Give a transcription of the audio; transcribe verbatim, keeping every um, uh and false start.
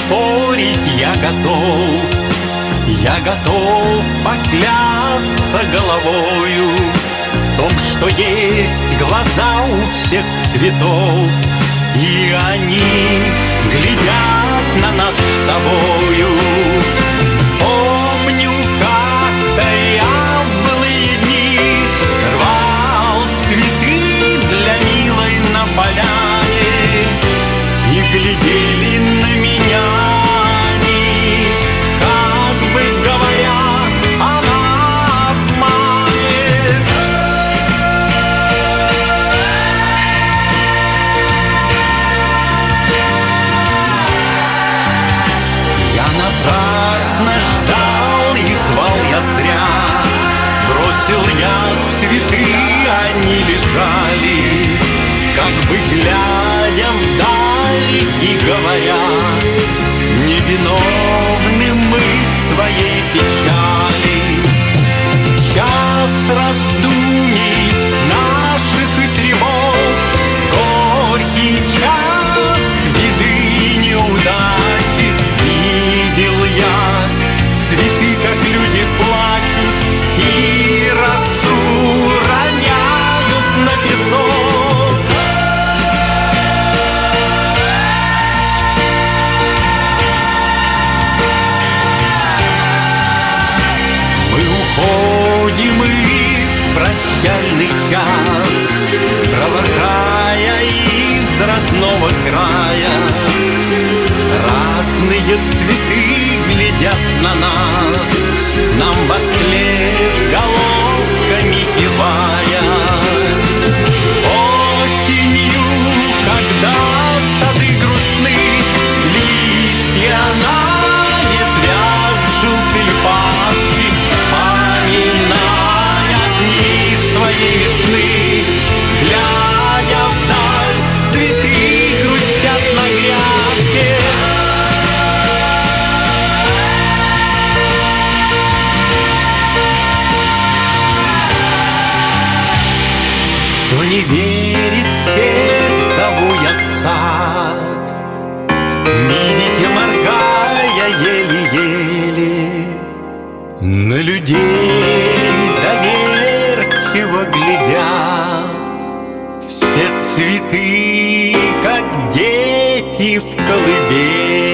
поспорить я готов, я готов поклясться головою в том, что есть глаза у всех цветов, и они глядят на нас с тобою. Помню, как-то я в былые дни рвал цветы для милой на поляне, и глядели на меня они, как бы говоря, она обманет. Я напрасно ждал и звал я зря, бросил я цветы, они лежали, как бы глядя вдаль и говоря: невиновны мы в твоей печали. В час раздумий наших и тревог, горький час беды и неудачи, видел я цветы, как люди плачут и росу роняют на песок. Мы уходим и в прощальный час, провожая из родного края. Разные цветы глядят на нас, нам вослед головками кивая. Осенью, когда сады грустны, листья на ветвях желтые пахнут, вспоминая дни своей весны, глядя вдаль, цветы грустят на грядке. Кто не верит, всех зову я в сад. Видите, моргая еле-еле, на людей доверчиво глядят. Все цветы, как дети в колыбели.